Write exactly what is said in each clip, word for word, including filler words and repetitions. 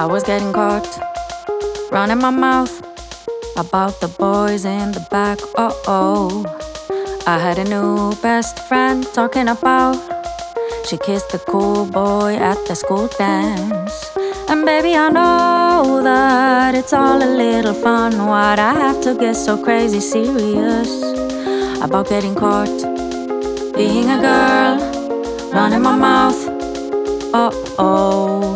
I was getting caught, running my mouth about the boys in the back. Oh oh, I had a new best friend talking about she kissed the cool boy at the school dance. And baby, I know that it's all a little fun. Why'd I have to get so crazy serious about getting caught being a girl, running my mouth? Oh oh.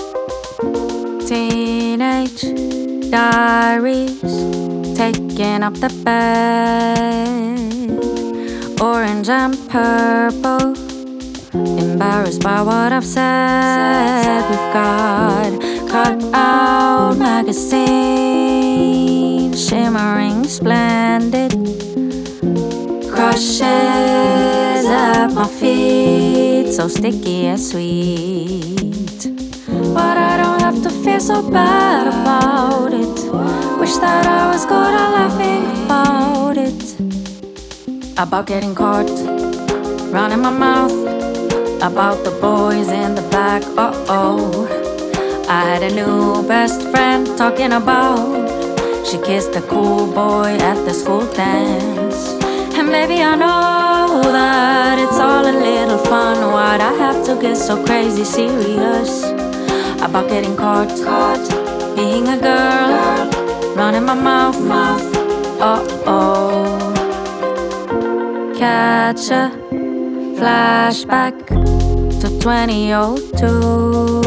Teenage diaries taking up the bed, orange and purple, embarrassed by what I've said. We've got cut out magazines, shimmering splendid, crushes at my feet, so sticky and sweet. But I don't have to feel so bad about it. Wish that I was good at laughing about it. About getting caught, running my mouth about the boys in the back. Oh oh, I had a new best friend talking about she kissed the cool boy at the school dance. And baby, I know that it's all a little fun. Why'd I have to get so crazy serious about getting caught, caught being a girl, running my mouth, mouth. Oh oh, catch a flashback to twenty oh two,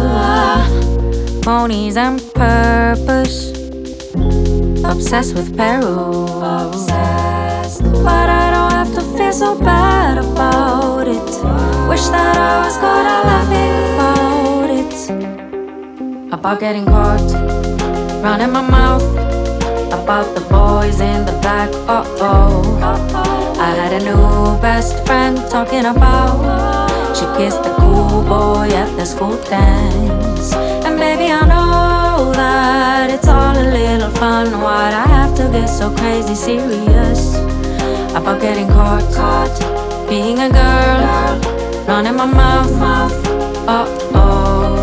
ponies and purpose, obsessed with Peru. But I don't have to feel so bad about it. Wish that I was good at laughing about it. About getting caught, running my mouth about the boys in the back. Oh oh, I had a new best friend talking about she kissed the cool boy at the school dance. And baby, I know that it's all a little fun. Why'd I have to get so crazy serious about getting caught, caught being a girl, running my mouth, mouth. Oh oh.